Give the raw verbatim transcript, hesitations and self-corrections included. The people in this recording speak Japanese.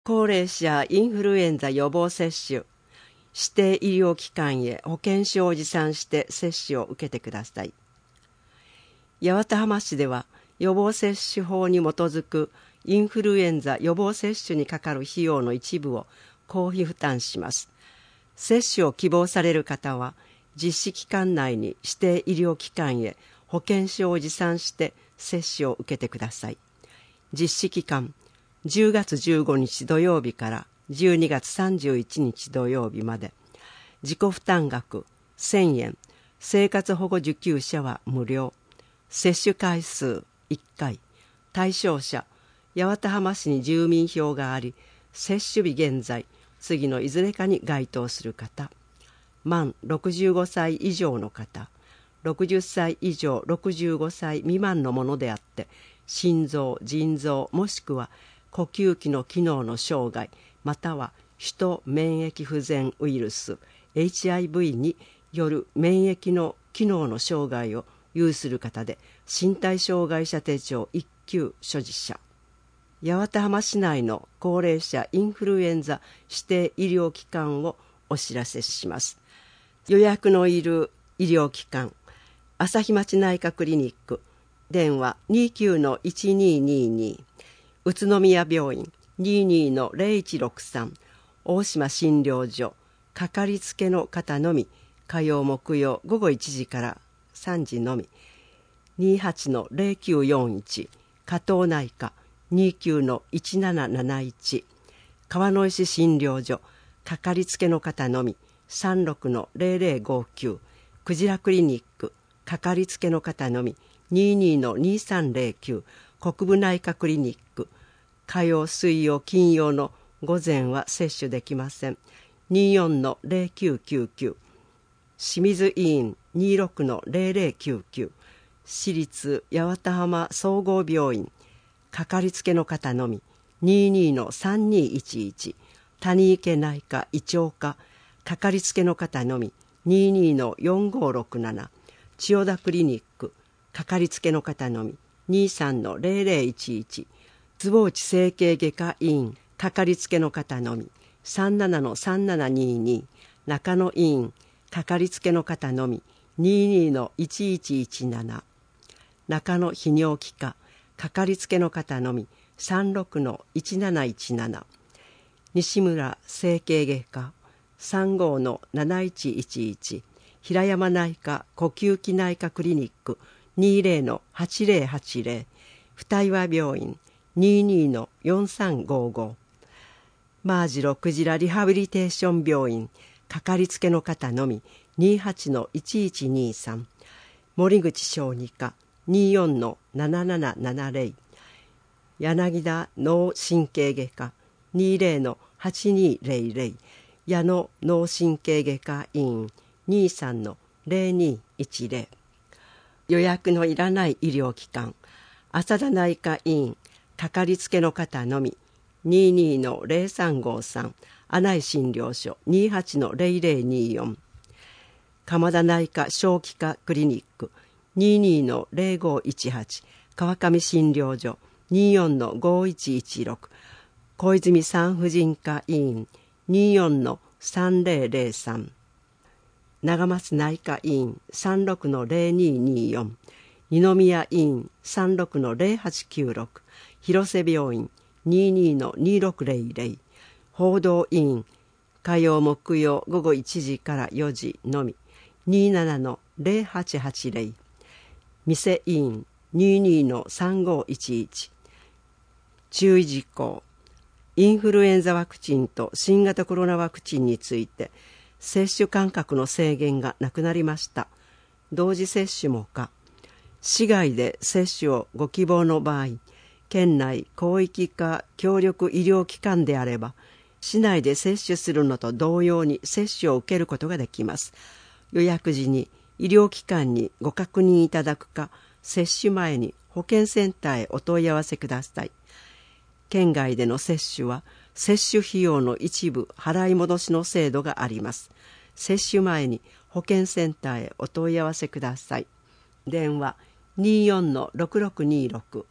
高齢者インフルエンザ予防接種、指定医療機関へ保険証を持参して接種を受けてください。八幡浜市では予防接種法に基づくインフルエンザ予防接種にかかる費用の一部を公費負担します。接種を希望される方は実施期間内に指定医療機関へ保険証を持参して接種を受けてください。実施期間じゅうがつじゅうごにち土曜日からじゅうにがつさんじゅういちにち土曜日まで。自己負担額せんえん、生活保護受給者は無料。接種回数いっかい。対象者、八幡浜市に住民票があり、接種日現在次のいずれかに該当する方。満ろくじゅうごさい以上の方、ろくじゅっさい以上ろくじゅうごさい未満のものであって、心臓、腎臓もしくは呼吸器の機能の障害、または首都免疫不全ウイルス エイチアイブイ による免疫の機能の障害を有する方で、身体障害者手帳いっきゅう所持者。八幡浜市内の高齢者インフルエンザ指定医療機関をお知らせします。予約のいる医療機関、朝日町内科クリニック、電話 にじゅうきゅうのいちにーにーにー、宇都宮病院 にじゅうにのゼロいちろくさん、大島診療所、かかりつけの方のみ、火曜木曜午後いちじからさんじのみ、にじゅうはちのゼロきゅうよんいち、加藤内科にじゅうきゅうのいちなななないち、川野石診療所、かかりつけの方のみ、さんじゅうろくのゼロゼロごきゅう、クジラクリニック、かかりつけの方のみ、にじゅうにのにさんゼロきゅう、国分内科クリニック、火曜水曜金曜の午前は接種できません。にじゅうよんのゼロきゅうきゅうきゅう、清水医院にじゅうろくのゼロゼロきゅうきゅう、私立八幡浜総合病院、かかりつけの方のみ、にじゅうにのさんにいちいち、谷池内科胃腸科、かかりつけの方のみ、にじゅうにのよんごろくなな、千代田クリニック、かかりつけの方のみ、にじゅうさんのゼロゼロいちいち、坪内整形外科医院、かかりつけの方のみ、さんじゅうななのさんななにーにー、中野医院、かかりつけの方のみ、にじゅうにのいちいちいちなな、中野泌尿器科、かかりつけの方のみ、さんじゅうろくのいちなないちなな、西村整形外科、さんじゅうごのなないちいちいち、平山内科呼吸器内科クリニック、にじゅうぜろのはちぜろはちぜろ、二岩病院、にじゅうにのよんさんごご、マージロクジラリハビリテーション病院、かかりつけの方のみ、にじゅうはちのいちいちにさん、森口小児科、にじゅうよんのななななななゼロ、柳田脳神経外科、にじゅうぜろのはちにゼロゼロ、矢野脳神経外科医院、にじゅうさんのゼロにいちゼロ。予約のいらない医療機関、浅田内科医院、かかりつけの方のみ、にじゅうにのゼロさんごさん、阿内診療所にじゅうはちのゼロゼロによん、鎌田内科小児科クリニックにじゅうにのゼロごいちはち、川上診療所にじゅうよんのごいちいちろく、小泉産婦人科医院にじゅうよんのさんぜろぜろさん、長松内科医院さんじゅうろくのゼロにによん、二宮医院さんじゅうろくのゼロはちきゅうろく、広瀬病院にじゅうにのにろくゼロゼロ、報道医院火曜木曜午後いちじからよじのみ、にじゅうななのゼロはちはちゼロ、店医院にじゅうにのさんごいちいち。注意事項、インフルエンザワクチンと新型コロナワクチンについて接種間隔の制限がなくなりました。同時接種も可。市外で接種をご希望の場合、県内広域化協力医療機関であれば、市内で接種するのと同様に接種を受けることができます。予約時に医療機関にご確認いただくか、接種前に保健センターへお問い合わせください。県外での接種は接種費用の一部払い戻しの制度があります。接種前に保健センターへお問い合わせください。電話にじゅうよんのろくろくにろく、